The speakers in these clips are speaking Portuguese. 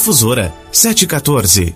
Difusora 714.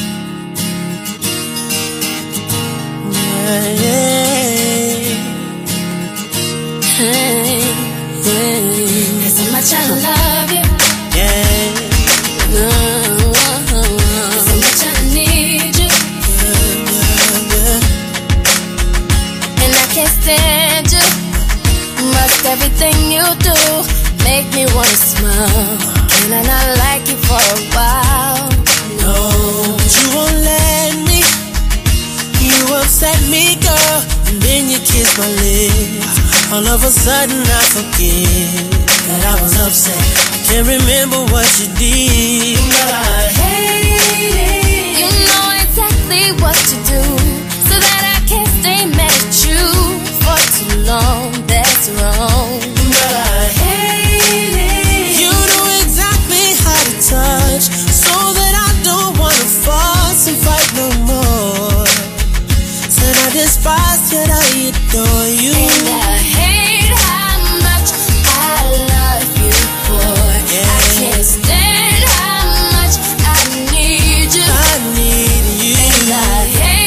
Everything you do make me wanna smile. Can I not like you for a while? No, you won't let me. You upset me, girl, and then you kiss my lips. All of a sudden I forget that I was upset. I can't remember what you did, but I hate it. You know exactly what to do, so that I can't stay mad at you for too long. That's wrong, but I hate it. You know exactly how to touch, so that I don't wanna fuss and fight no more. Said I despise, yet I adore you. And I hate how much I love you, boy. Yeah. I can't stand how much I need you. I need you. And I hate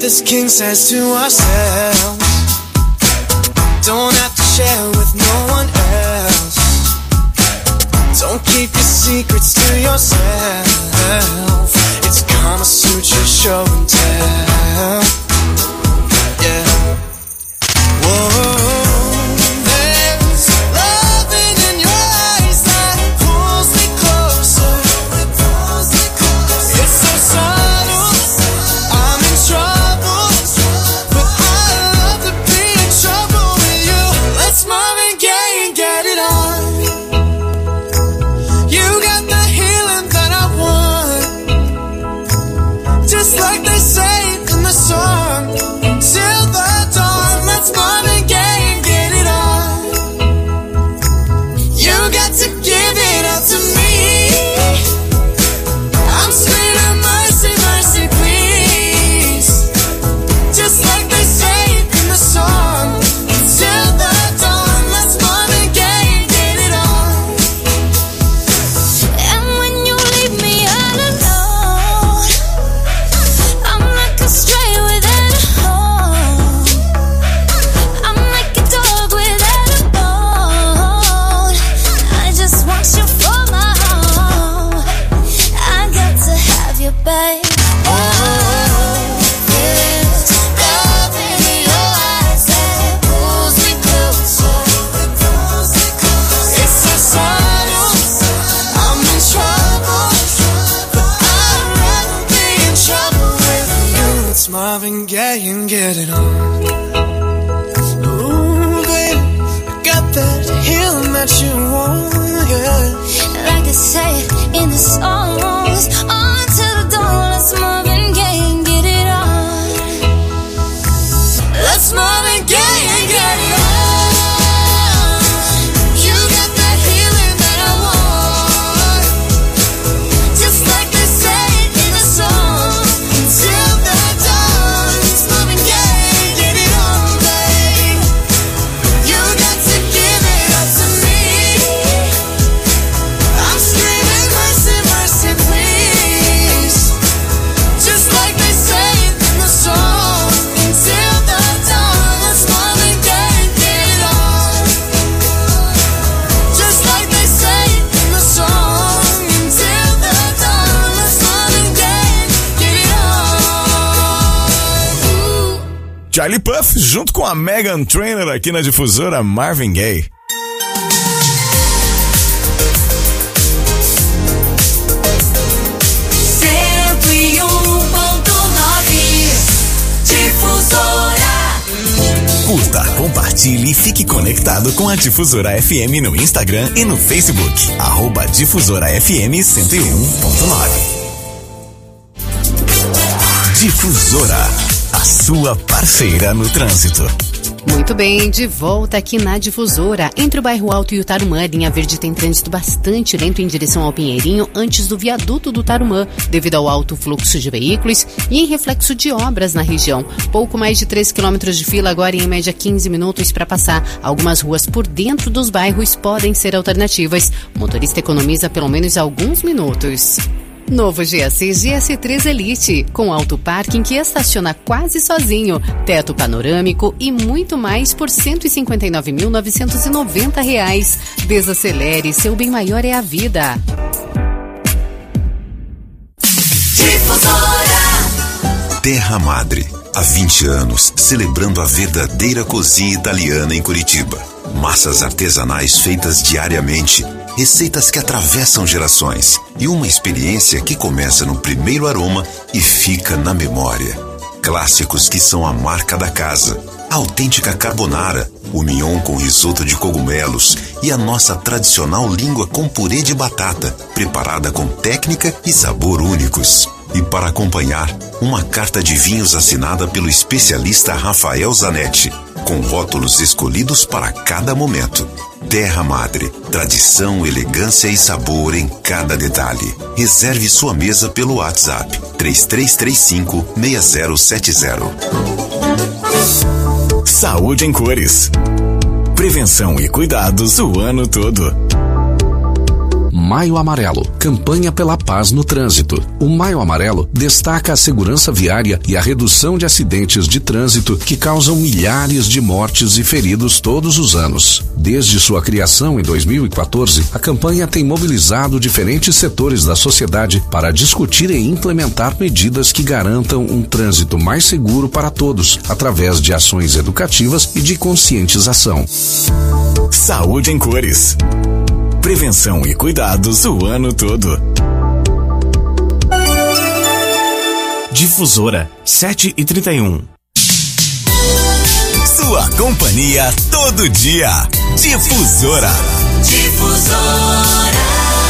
this king size to ourselves. Don't have to share with no one else. Don't keep your secrets to yourself. It's Kama Sutra show and tell. Yeah. Whoa. Marvin Gaye and get it on. Ooh, baby, I got that healing that you want, yeah. Like I say in the songs, on to the dawn. Let's Marvin Gaye and get it on. Let's Marvin Gaye and get it on. Charlie Puth junto com a Meghan Trainor aqui na Difusora, Marvin Gaye. Curta, compartilhe e fique conectado com a Difusora FM no Instagram e no Facebook. @Difusora FM 101.9. Difusora, a sua parceira no trânsito. Muito bem, de volta aqui na Difusora. Entre o Bairro Alto e o Tarumã, linha verde tem trânsito bastante lento em direção ao Pinheirinho, antes do viaduto do Tarumã, devido ao alto fluxo de veículos e em reflexo de obras na região. Pouco mais de 3 quilômetros de fila, agora em média 15 minutos para passar. Algumas ruas por dentro dos bairros podem ser alternativas. O motorista economiza pelo menos alguns minutos. Novo GAC GS3 Elite, com auto parking que estaciona quase sozinho, teto panorâmico e muito mais por R$ 159.990. Desacelere, seu bem maior é a vida. Terra Madre, há 20 anos, celebrando a verdadeira cozinha italiana em Curitiba. Massas artesanais feitas diariamente, receitas que atravessam gerações e uma experiência que começa no primeiro aroma e fica na memória. Clássicos que são a marca da casa, a autêntica carbonara, o mignon com risoto de cogumelos e a nossa tradicional língua com purê de batata, preparada com técnica e sabor únicos. E para acompanhar, uma carta de vinhos assinada pelo especialista Rafael Zanetti, com rótulos escolhidos para cada momento. Terra Madre, tradição, elegância e sabor em cada detalhe. Reserve sua mesa pelo WhatsApp 3335-6070. Saúde em cores. Prevenção e cuidados o ano todo. Maio Amarelo, campanha pela paz no trânsito. O Maio Amarelo destaca a segurança viária e a redução de acidentes de trânsito que causam milhares de mortes e feridos todos os anos. Desde sua criação em 2014, a campanha tem mobilizado diferentes setores da sociedade para discutir e implementar medidas que garantam um trânsito mais seguro para todos, através de ações educativas e de conscientização. Saúde em cores. Prevenção e cuidados o ano todo. Difusora 7h31. Sua companhia todo dia. Difusora. Difusora.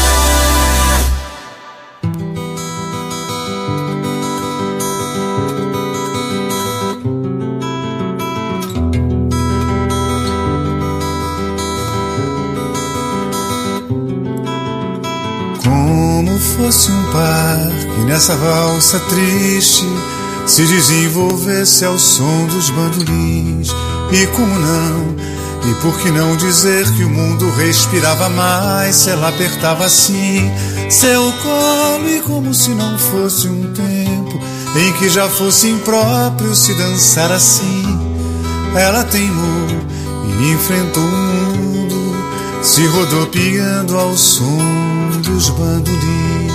Como fosse um par que nessa valsa triste se desenvolvesse ao som dos bandolins. E como não, e por que não dizer que o mundo respirava mais se ela apertava assim seu colo, e como se não fosse um tempo em que já fosse impróprio se dançar assim. Ela teimou e enfrentou o mundo, se rodopiando ao som dos bandolins.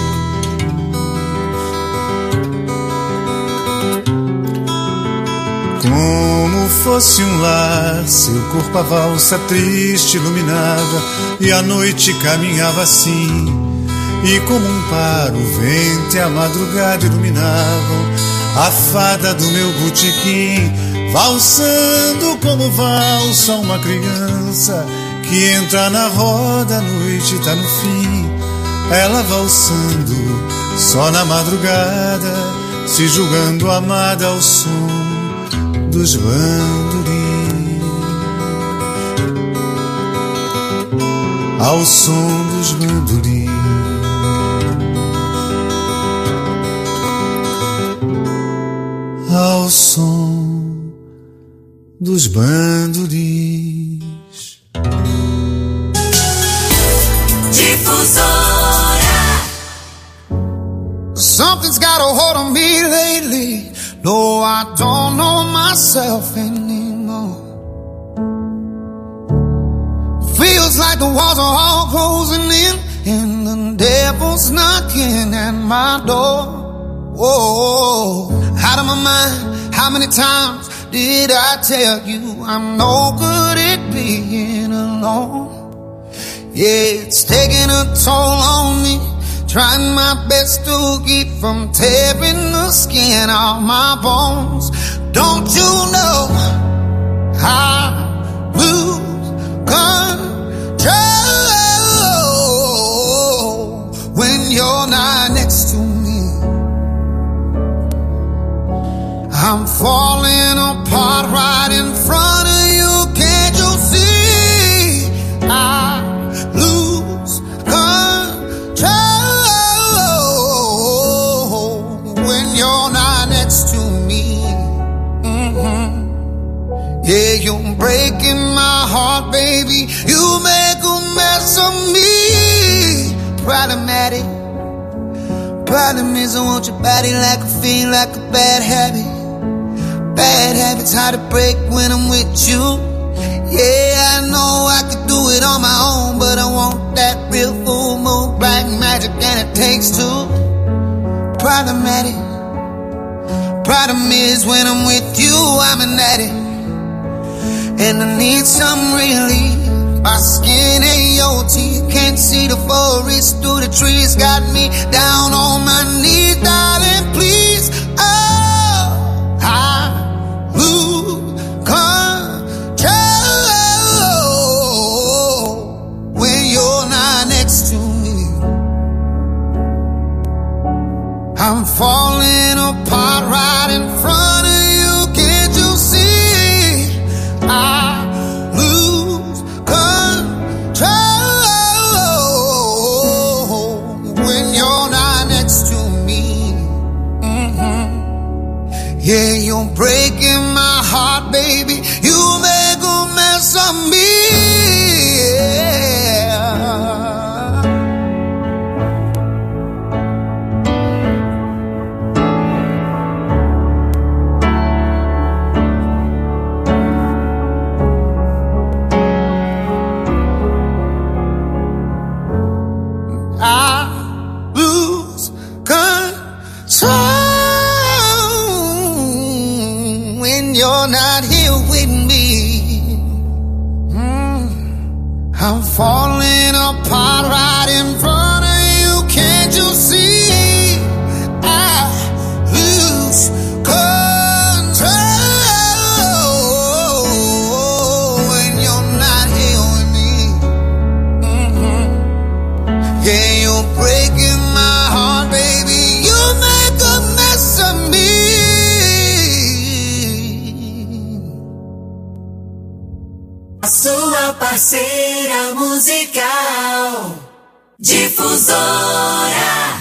Como fosse um lar, seu corpo a valsa triste iluminava, e a noite caminhava assim. E como um par, o vento e a madrugada iluminavam a fada do meu botequim, valsando como valsa uma criança que entra na roda, a noite tá no fim. Ela valsando só na madrugada, se julgando amada ao som dos bandolins, ao som dos bandolins, ao som dos bandolins. Difusora. Something's got a hold on me lately. No, I don't know myself anymore. Feels like the walls are all closing in and the devil's knocking at my door. Whoa, out of my mind, how many times did I tell you I'm no good at being alone? Yeah, it's taking a toll on me, trying my best to keep from tearing the skin off my bones. Don't you know I lose control when you're not next to me? I'm falling apart right in front of you. Can't you see? I lose control when you're not next to me. Yeah, you're breaking my heart, baby. You make a mess of me. Problematic. Problem is I want your body like a fiend, like a bad habit. Bad habits hard to break when I'm with you. Yeah, I know I could do it on my own, but I want that real full moon, black magic, and it takes two. Problematic. Problem is when I'm with you, I'm an addict, and I need some relief. My skin ain't your teeth, can't see the forest through the trees. Got me down on my knees, darling, please. Oh, I lose control when you're not next to me. I'm falling apart right in front of you. Can't you see? I lose control when you're not next to me. Yeah, you're breaking my heart, baby. You make a mess of me. Yeah. not here with me. I'm falling apart right in front of you. Can't you see? I lose control when you're not here with me. Yeah, you're breaking my heart, baby. You make a mess of me. A sua parceira musical, Difusora.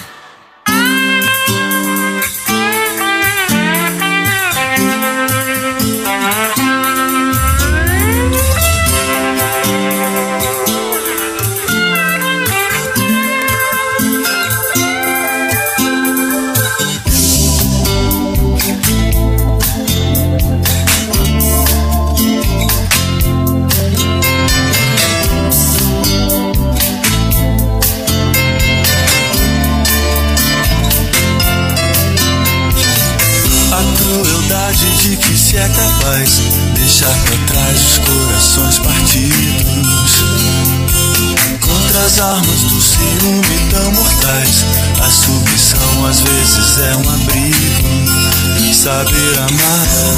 De que se é capaz deixar pra trás os corações partidos. Contra as armas do ciúme tão mortais, a submissão às vezes é um abrigo. Saber amar,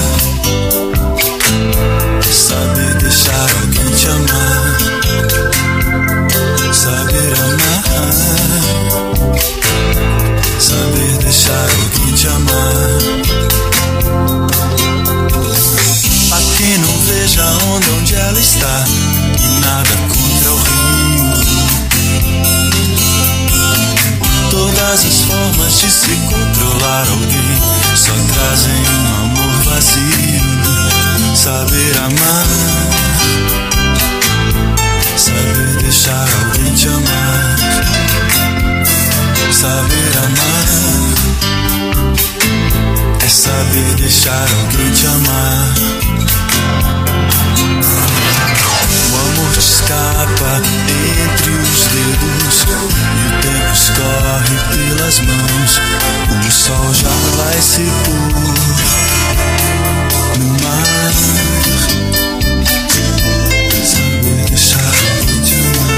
saber deixar alguém te amar. Saber amar, saber deixar alguém te amar. A quem não veja a onda onde ela está, e nada contra o rio. Todas as formas de se controlar alguém só trazem um amor vazio. Saber amar, saber deixar alguém te amar. Saber amar é saber deixar alguém te amar. O amor te escapa entre os dedos e o tempo escorre pelas mãos. O sol já vai se pôr no mar. Saber deixar alguém te amar.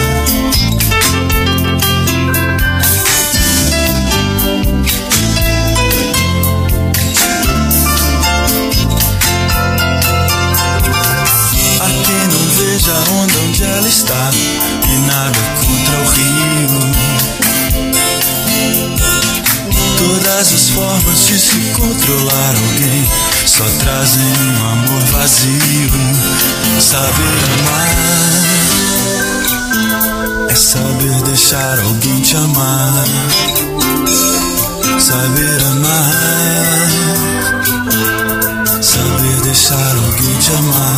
Veja a onda onde ela está, e nada contra o rio. Todas as formas de se controlar alguém só trazem um amor vazio. Saber amar é saber deixar alguém te amar. Saber amar, saber deixar alguém te amar.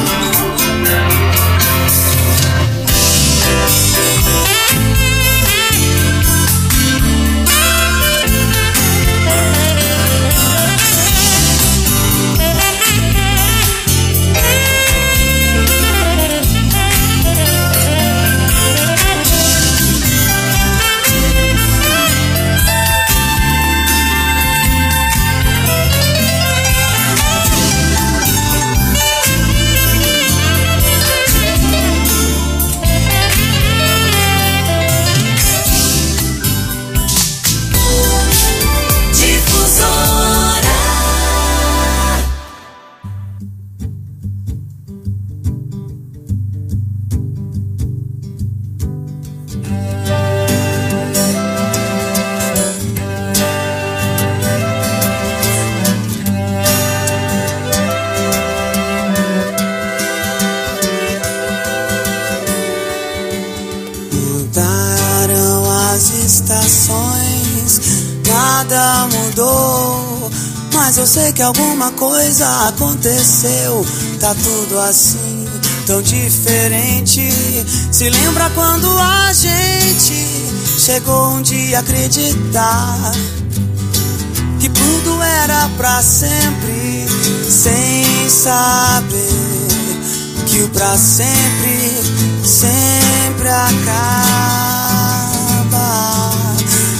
Nada mudou, mas eu sei que alguma coisa aconteceu. Tá tudo assim, tão diferente. Se lembra quando a gente chegou um dia a acreditar que tudo era pra sempre, sem saber que o pra sempre sempre acaba. Mas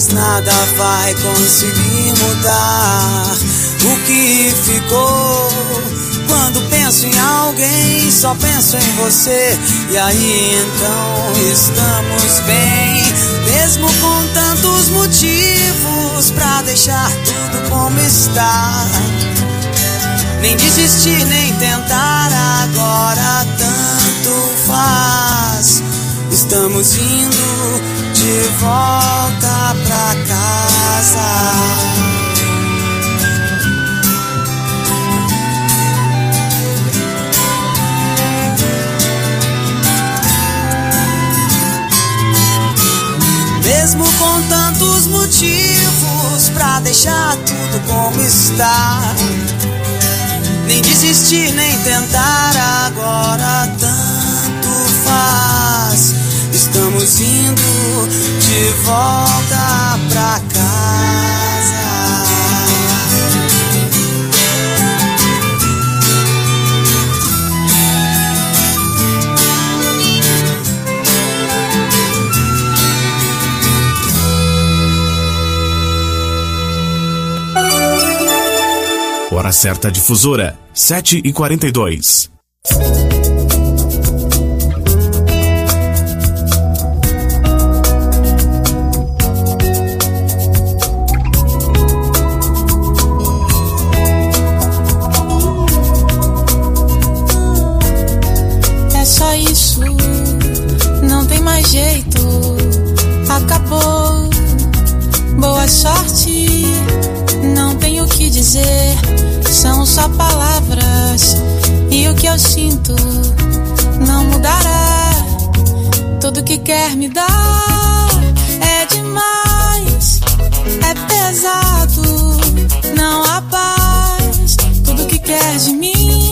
mas nada vai conseguir mudar o que ficou. Quando penso em alguém, só penso em você. E aí então estamos bem, mesmo com tantos motivos pra deixar tudo como está. Nem desistir, nem tentar, agora tanto faz. Estamos indo de volta pra casa. Mesmo com tantos motivos pra deixar tudo como está. Nem desistir, nem tentar, agora tanto faz. Estamos indo de volta pra casa. Hora certa difusora, 7h42. É só isso, não tem mais jeito, acabou. Boa sorte, não tenho o que dizer. São só palavras e o que eu sinto não mudará. Tudo que quer me dar é demais, é pesado, não há paz. Tudo que quer de mim,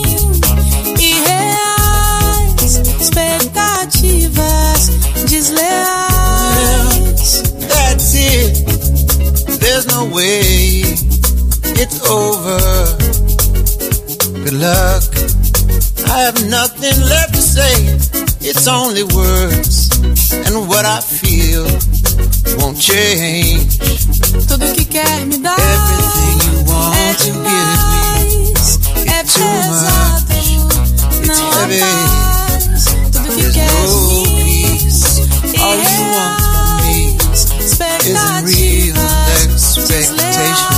irreais, expectativas desleais. That's it, there's no way it's over. Good luck, I have nothing left to say. It's only words, and what I feel won't change. Tudo que quer me dar everything you want é to demais, give me, é too pesado, much, não há heavy. paz. Tudo que There's quer no de mim, peace. All you want from me is real expectation.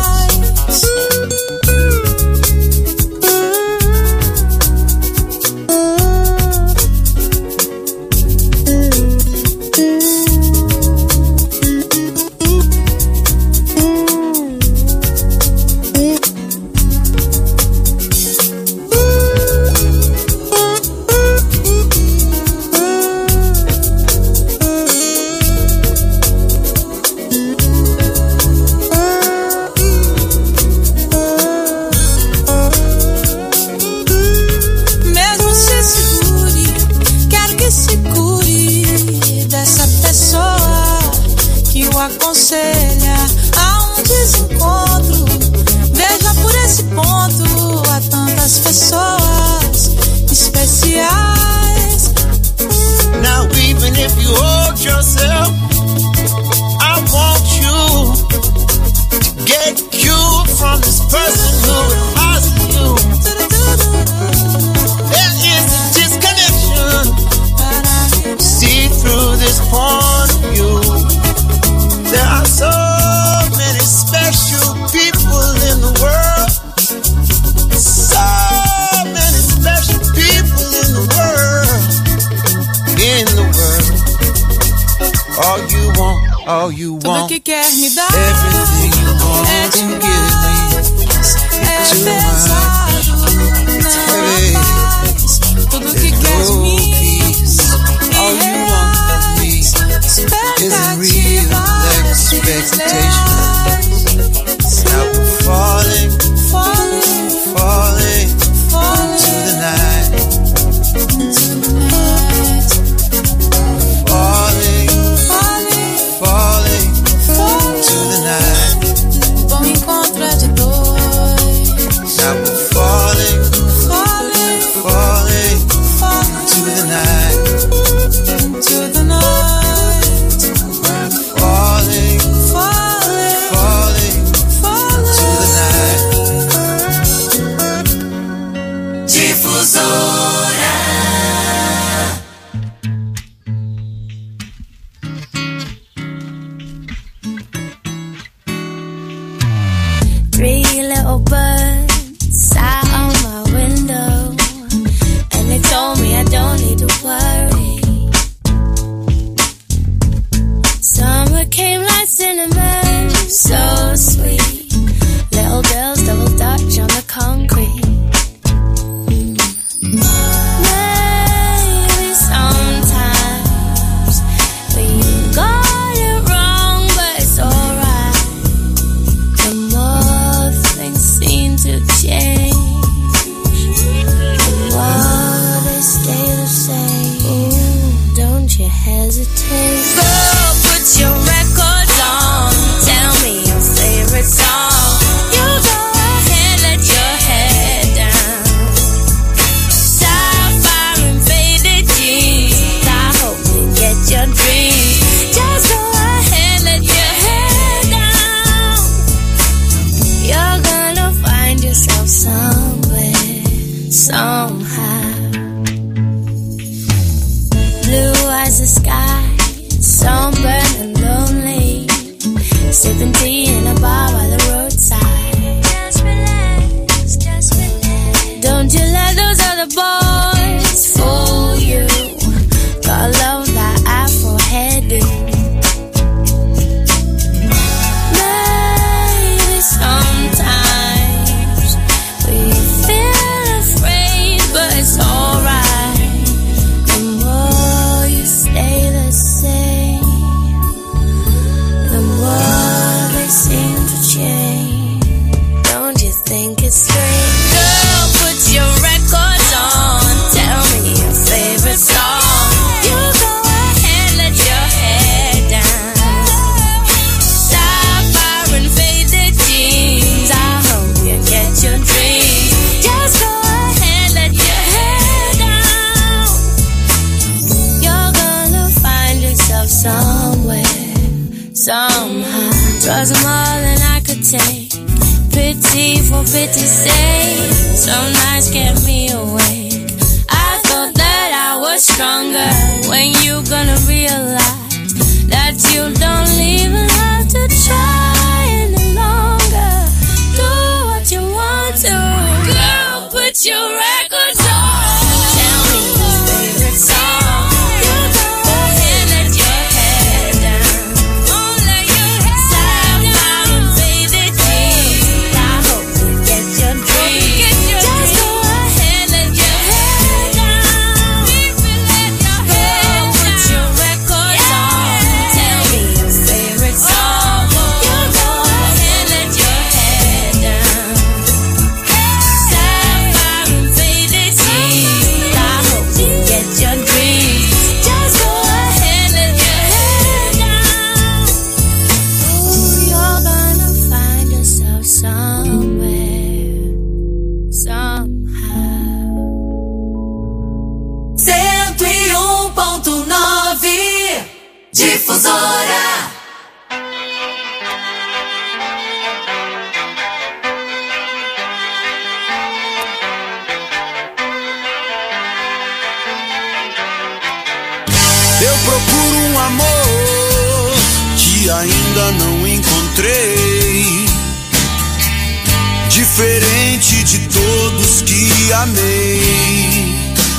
Aconselha a um desencontro. Veja por esse ponto há tantas pessoas especiais. Now even if you hold yourself, I want you to get cured from this person who is causing you. There is a disconnection. See through this point of view. There are so many special people in the world. So many special people in the world. In the world. All you want. Tudo que quer me dar everything you want é to demais, give me, é too pesado, não há paz. Tudo que quer de mim, all you want from me is real expectation. Now we're falling to the night. Falling to the night. Bom encontro é de dois. Now we're falling. Difusora. Three little birds sat on my window, and they told me I don't need to worry. Summer came like cinnamon, so sweet. Little girls double dutch on the concrete. Maybe sometimes we got it wrong, but it's alright. The more things seem to change, the more they stay the same. Ooh, don't you hesitate. Girl, put your records on. Tell me your favorite song. You go ahead, let your head down. Sapphire and faded jeans. I hope you get your dreams. Just go ahead, let your head down. You're gonna find yourself somewhere, somehow. Blue as the sky, sunburned and lonely, sipping tea in a bar by the roadside. Just relax, just relax. Don't you let those other boys fool you. Gotta love that Afro hairdo. Maybe sometimes we feel afraid, but it's alright. The more you stay the same, the more they seem to change. Don't you think it's strange? Girl, put your records on. Tell me your favorite song. You go ahead, let your head down. Sapphire and faded jeans. I hope you get your dreams. Just go ahead, let your head down. You're gonna find yourself somewhere, somehow. Drugs are more than I could take. Pity for pity's sake. Some nights kept me awake. I thought that I was stronger. When you gonna realize that you don't even have to try any longer? Do what you want to. Girl, put your records on. Tell me your favorite song. You go ahead, let your head down. Sapphire and faded jeans. I hope you get your dreams. Just go ahead, let your head down. Girl, put your records on. Tell me your favorite song. You go ahead, let your head down. Sapphire and faded jeans. I hope you get your dreams. Just go ahead, let your head down. Ooh, you're gonna find yourself somewhere, somehow. 101.9 Difusora. Eu procuro um amor que ainda não encontrei, diferente de todos que amei.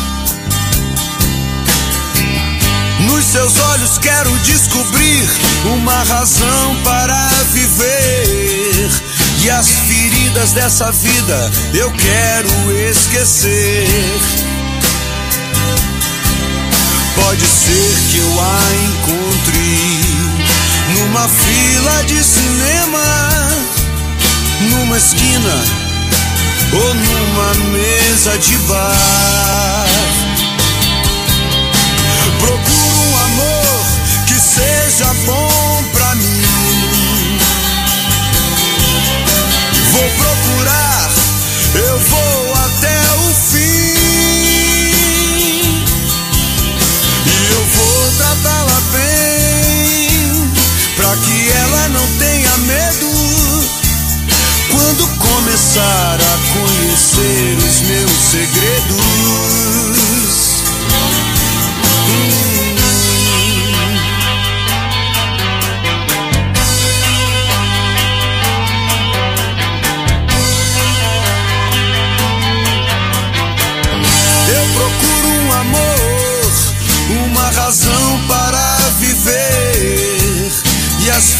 Nos seus olhos quero descobrir uma razão para viver, e as feridas dessa vida eu quero esquecer. Pode ser que eu a encontre numa fila de cinema, numa esquina ou numa mesa de bar. Procuro um amor que seja bom pra mim. Vou procurar, eu vou até o fim. E eu vou tratá-la bem, pra que ela não tenha medo quando começar a conhecer os meus segredos.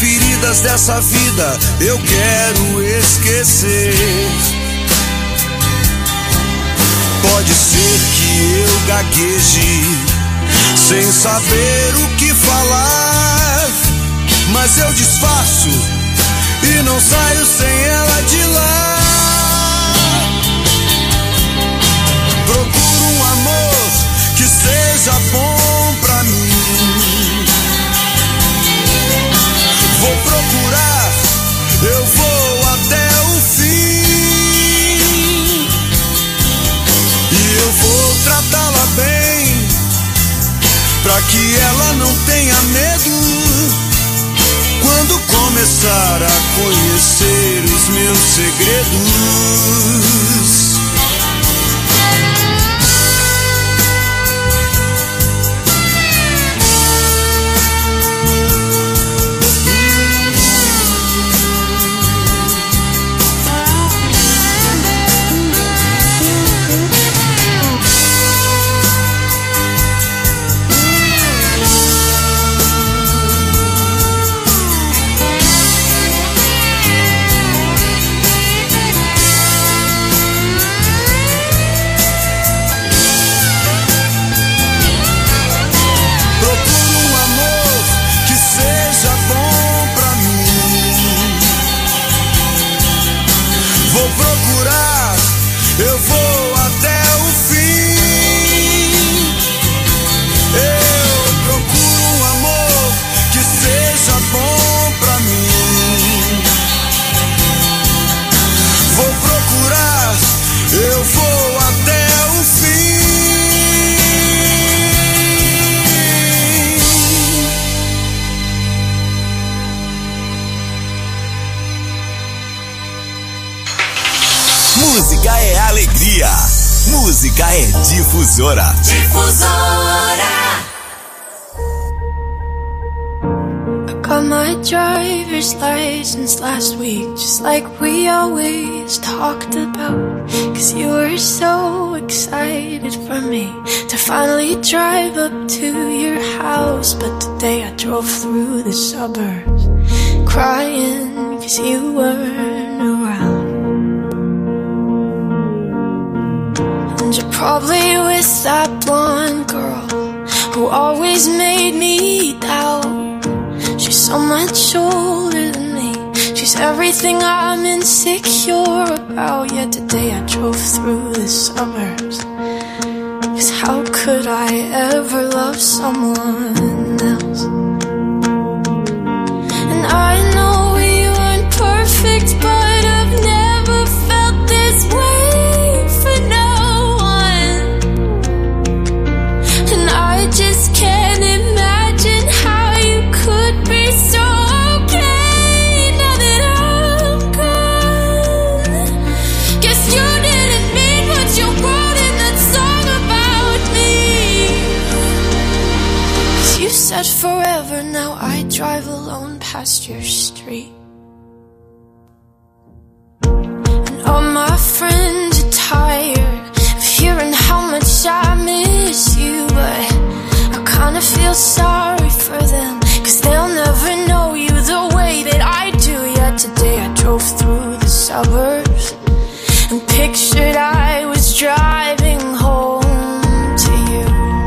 feridas dessa vida eu quero esquecer. Pode ser que eu gagueje sem saber o que falar, mas eu disfarço e não saio sem ela de lá. Procuro um amor que seja bom pra mim. Vou procurar, eu vou até o fim. E eu vou tratá-la bem, pra que ela não tenha medo quando começar a conhecer os meus segredos. Música é alegria. Música é Difusora. Difusora. I got my driver's license last week, just like we always talked about. 'Cause you were so excited for me to finally drive up to your house. But today I drove through the suburbs crying 'cause you weren't around. You're probably with that blonde girl who always made me doubt. She's so much older than me. She's everything I'm insecure about. Yet today I drove through the suburbs. 'Cause how could I ever love someone else? And I know we weren't perfect, but I've never felt this way for no. I just can't imagine how you could be so okay now that I'm gone. Guess you didn't mean what you wrote in that song about me. 'Cause you said forever, now I drive alone past your street. And all my friends are tired of hearing how much I miss you, but I kinda feel sorry for them, 'cause they'll never know you the way that I do. Yet today I drove through the suburbs and pictured I was driving home to you.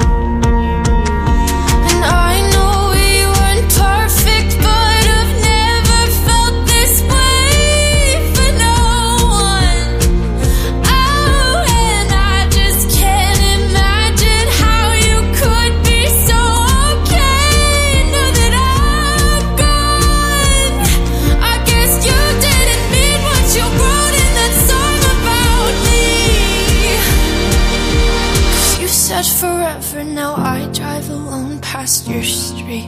And I know we weren't perfect, but I've never felt this way for no one. Oh, and I just can't imagine how you could be so okay now that I'm gone. I guess you didn't mean what you wrote in that song about me. 'Cause you said forever, now I drive alone past your street.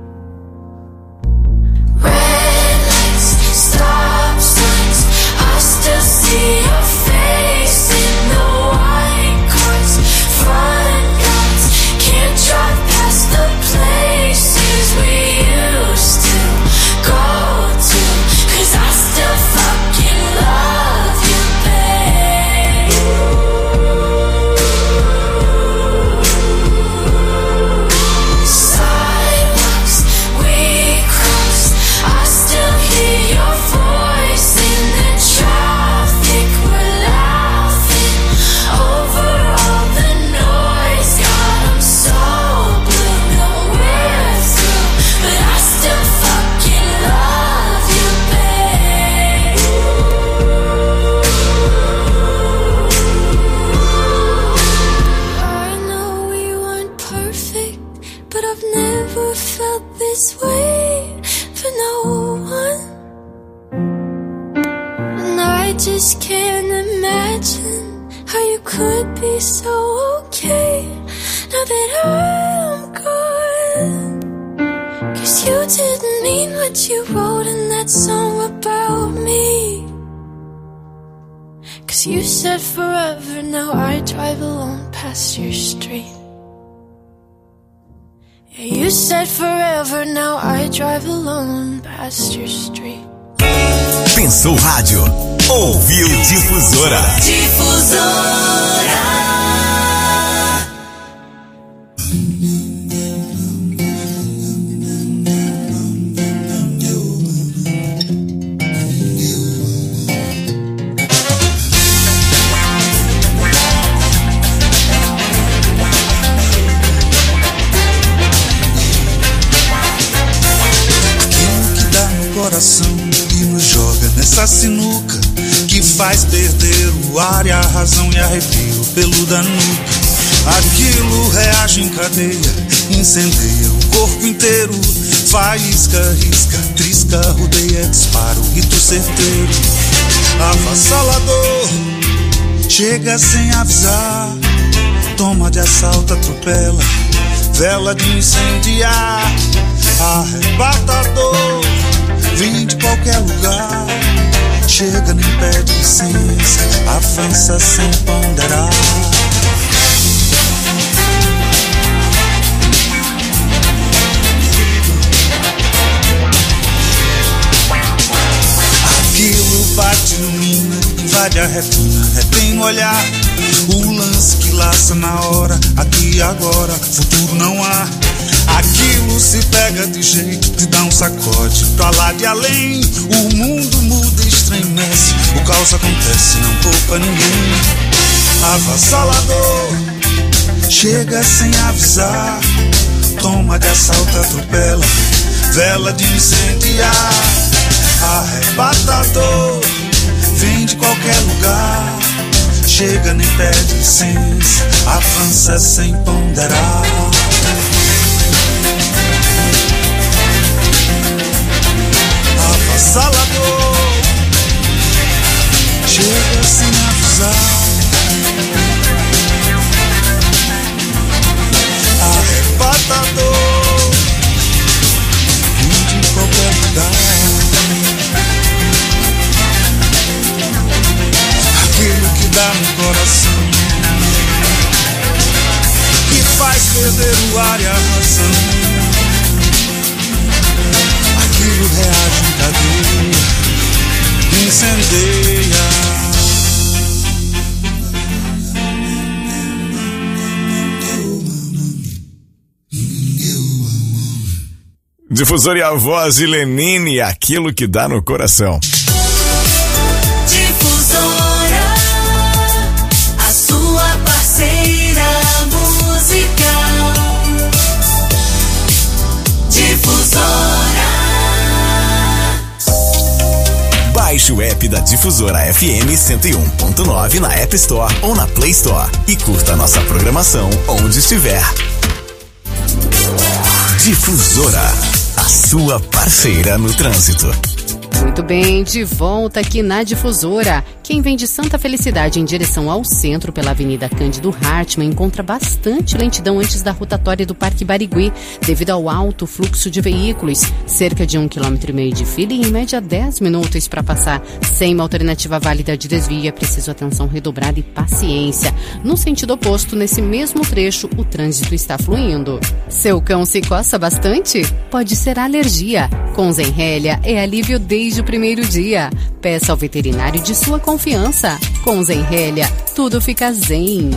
Red lights, stop signs, I still see your face in the white cars, front yards, can't drive past the places we used to go to. 'Cause I still fucking love you, babe. Sidewalks we crossed, I would be so okay now that I'm gone. 'Cause you didn't mean what you wrote in that song about me. 'Cause you said forever, now I drive alone past your street. Yeah, you said forever, now I drive alone past your street. Pensou rádio, ouviu Difusora. Difusora. E nos joga nessa sinuca que faz perder o ar e a razão e arrepio pelo da nuca. Aquilo reage em cadeia, incendeia o corpo inteiro, faísca, risca, trisca, rodeia, dispara o rito certeiro. Avassalador, chega sem avisar, toma de assalto, atropela, vela de incendiar, arrebatador. Vem de qualquer lugar, chega, nem pede licença, avança sem ponderar. Aquilo bate, ilumina, invade a retina, retém o olhar. O lance que laça na hora, aqui e agora, futuro não há. Aquilo se pega de jeito, te dá um sacode pra lá de além. O mundo muda e estremece, o caos acontece, não poupa ninguém. Avassalador, chega sem avisar, toma de assalto, atropela, vela de incendiar. Arrebatador, vem de qualquer lugar, chega, nem pede licença, avança sem ponderar. Avassalador, chega sem avisar, arrebatador, vem de qualquer lugar. Aquilo que dá no coração, que faz perder o ar e a razão. Aquilo reage em cadeia, incendeia. Difusora e a voz de Lenine, aquilo que dá no coração. Difusora, a sua parceira musical. Difusora. Baixe o app da Difusora FM 101.9 na App Store ou na Play Store e curta a nossa programação onde estiver. Difusora, a sua parceira no trânsito. Muito bem, de volta aqui na Difusora. Quem vem de Santa Felicidade em direção ao centro pela Avenida Cândido Hartmann encontra bastante lentidão antes da rotatória do Parque Barigui, devido ao alto fluxo de veículos. Cerca de 1,5 km de fila e em média 10 minutos para passar. Sem uma alternativa válida de desvio, é preciso atenção redobrada e paciência. No sentido oposto, nesse mesmo trecho, o trânsito está fluindo. Seu cão se coça bastante? Pode ser alergia. Com Zenrelia é alívio desde o primeiro dia. Peça ao veterinário de sua confiança. Com Zenrelia, tudo fica zen.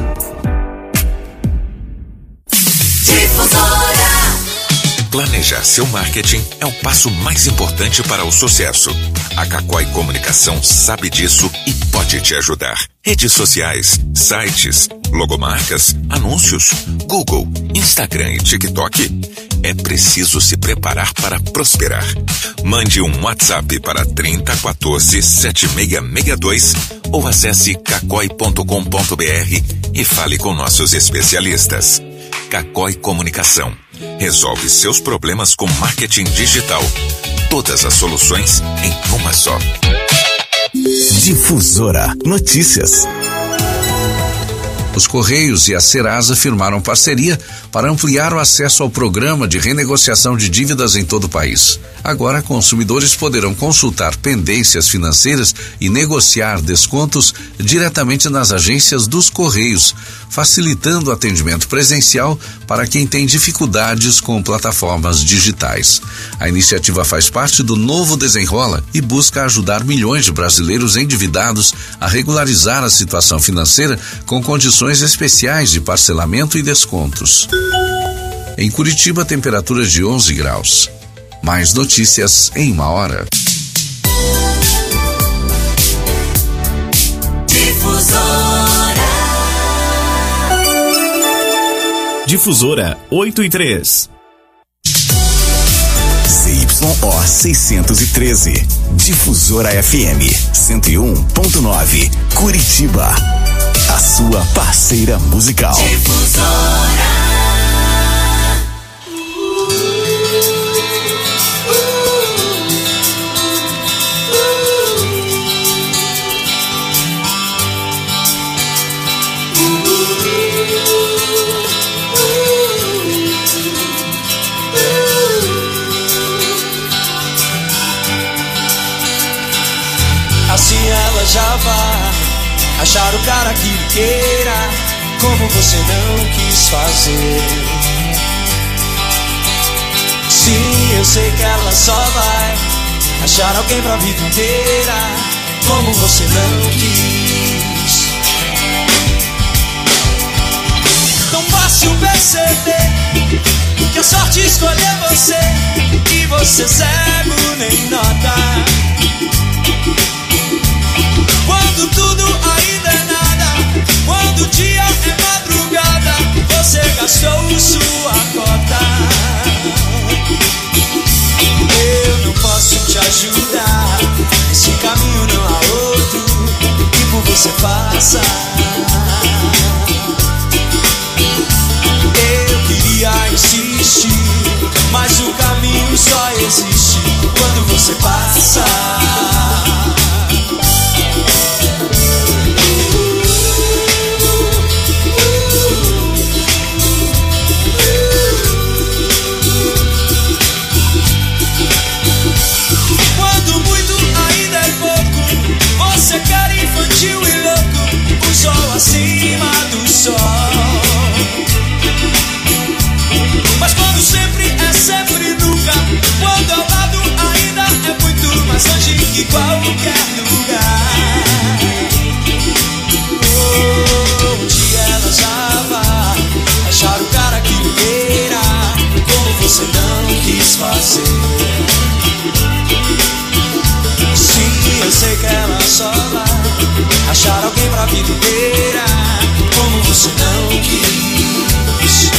Difusora. Planejar seu marketing é o passo mais importante para o sucesso. A Cacói Comunicação sabe disso e pode te ajudar. Redes sociais, sites, logomarcas, anúncios, Google, Instagram e TikTok. É preciso se preparar para prosperar. Mande um WhatsApp para 3014 7662 ou acesse cacoi.com.br e fale com nossos especialistas. Cacói Comunicação. Resolve seus problemas com marketing digital. Todas as soluções em uma só. Difusora Notícias. Os Correios e a Serasa firmaram parceria para ampliar o acesso ao programa de renegociação de dívidas em todo o país. Agora, consumidores poderão consultar pendências financeiras e negociar descontos diretamente nas agências dos Correios, facilitando o atendimento presencial para quem tem dificuldades com plataformas digitais. A iniciativa faz parte do Novo Desenrola e busca ajudar milhões de brasileiros endividados a regularizar a situação financeira com condições especiais de parcelamento e descontos. Em Curitiba, temperaturas de 11 graus. Mais notícias em 1 hora. Difusora 8 e 3. ZYO 613. Difusora FM 101.9. Curitiba. A sua parceira musical. Difusora. Assim ela já vai achar o cara que lhe queira, como você não quis fazer. Sim, eu sei que ela só vai achar alguém pra vida inteira, como você não quis. Tão fácil perceber que a sorte escolheu você, e você cego nem nota. Quando tudo ainda é nada, quando o dia é madrugada, você gastou sua cota. Eu não posso te ajudar, esse caminho não há outro que por você faça. Eu queria insistir, mas o caminho só existe quando você passa. Você quer infantil e louco, o sol acima do sol. Mas quando sempre é sempre nunca, quando ao lado ainda é muito mais longe que qualquer lugar. Oh, um dia ela já vai achar o cara que lhe queira, como você não quis fazer. Sim, eu sei que ela só vai achar alguém pra vida inteira, como você não quis.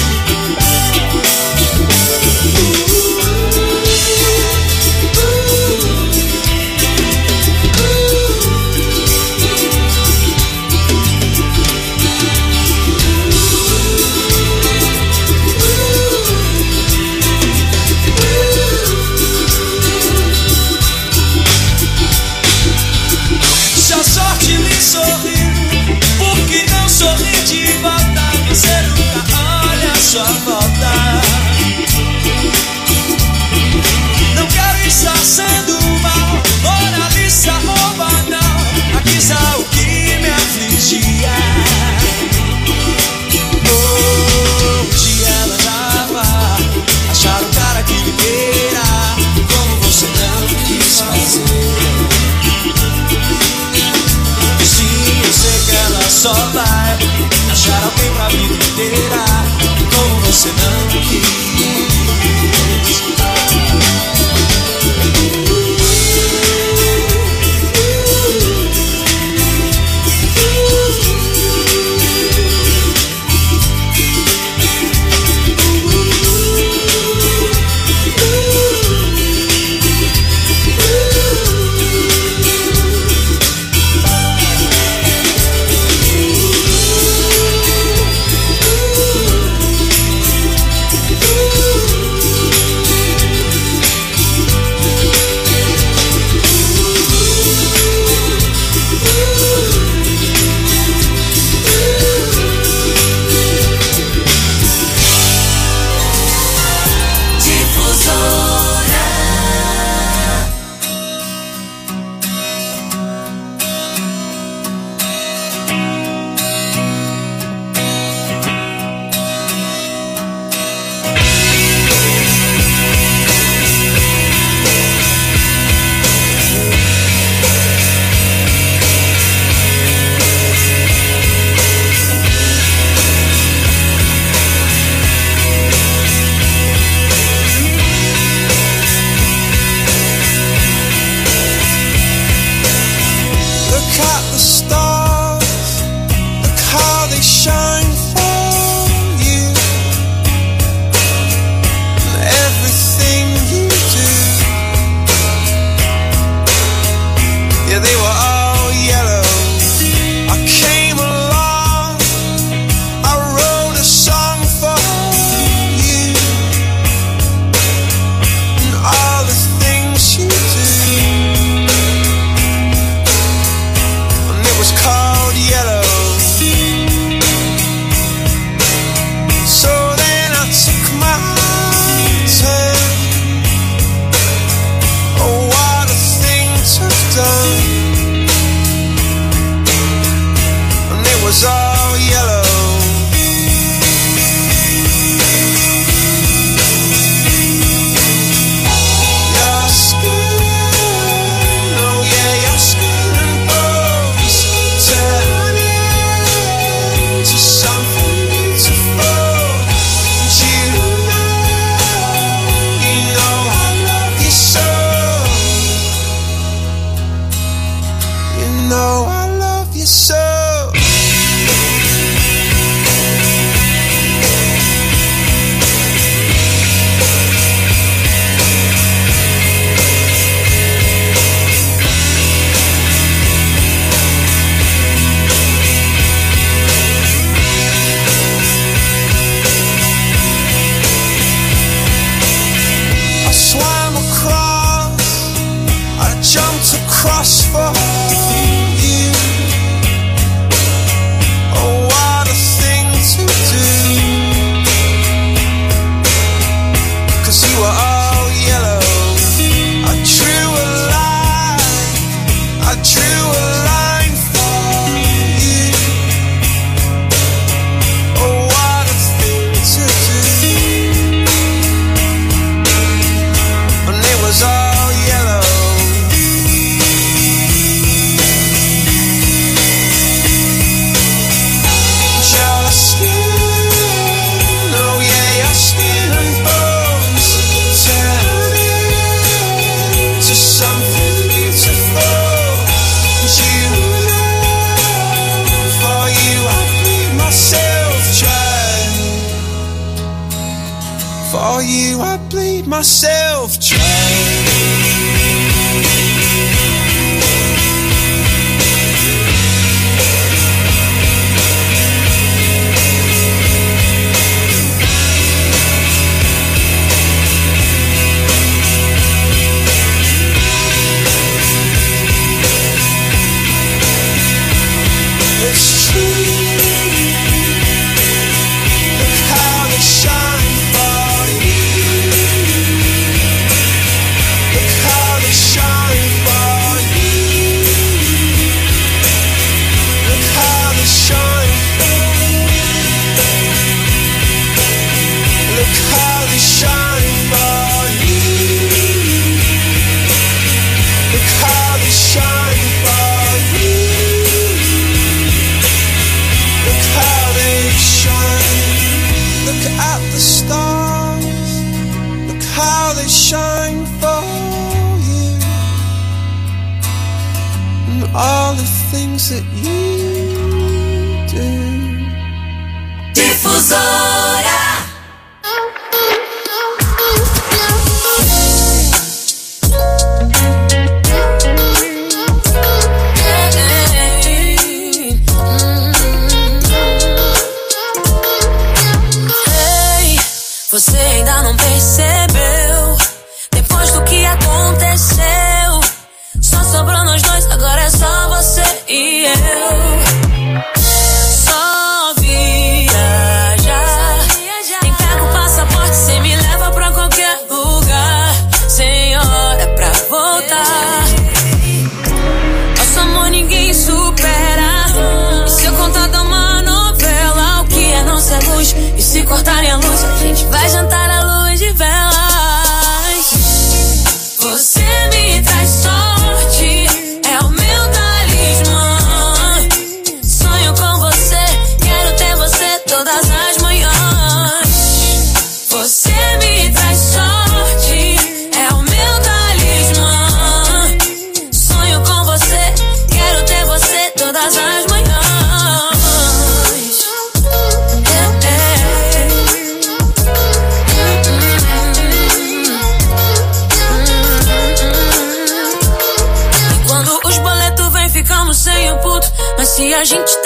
Se a sorte lhe sorriu, por que não sorri de volta? Você nunca olha a sua volta. Não quero estar sendo mal, moralista ou banal, aqui está o que me afligia. Oh, um dia ela já vai achar o cara que lhe queira, como você não quis fazer. Sim, eu sei que ela só vai achar alguém pra vida inteira, como você não quis. For you I bleed myself dry. It's true. Look how they shine for you. Look how they shine for you. Look how they shine for you. Look how they shine for you. Look how they shine for you. Look how they shine. Look at the stars. Look how they shine for you. And all the things that you do. Difusora. Você ainda não percebeu? Depois do que aconteceu, só sobrou nós dois, agora é só você e eu. Só viajar. Nem pega o passaporte, cê me leva pra qualquer lugar. Sem hora pra voltar. Nosso amor ninguém supera. E se eu contar da uma novela, o que é não ser luz? E se cortarem a luz, a gente vai jantar à luz de velas. Você me traz sorte, é o meu talismã. Sonho com você, quero ter você todas as manhãs. Você me traz sorte, é o meu talismã. Sonho com você, quero ter você todas as manhãs. Sem o puto, mas se a gente